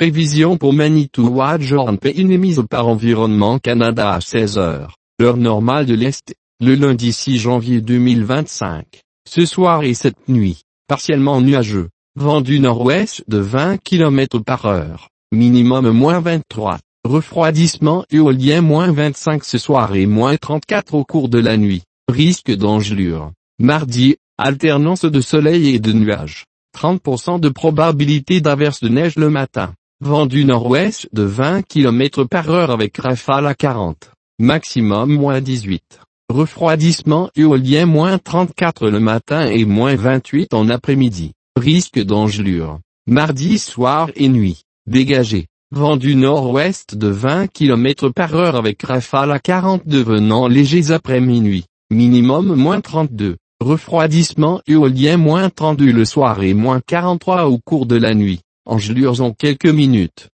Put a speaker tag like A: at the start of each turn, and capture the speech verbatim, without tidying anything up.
A: Prévision pour Manitou Wadjorn Pays mise par Environnement Canada à seize heures, heure normale de l'Est, le lundi six janvier deux mille vingt-cinq. Ce soir et cette nuit, partiellement nuageux, vent du nord-ouest de vingt kilomètres par heure, minimum moins vingt-trois, refroidissement éolien moins vingt-cinq ce soir et moins trente-quatre au cours de la nuit, risque d'engelure. Mardi, alternance de soleil et de nuages, trente pour cent de probabilité d'averse de neige le matin. Vent du nord-ouest de vingt kilomètres par heure avec rafale à quarante. Maximum moins dix-huit. Refroidissement éolien moins trente-quatre le matin et moins vingt-huit en après-midi. Risque d'engelure. Mardi soir et nuit. Dégagé. Vent du nord-ouest de vingt kilomètres par heure avec rafale à quarante devenant légers après minuit. Minimum moins trente-deux. Refroidissement éolien moins trente-deux le soir et moins quarante-trois au cours de la nuit. Engelures en quelques minutes.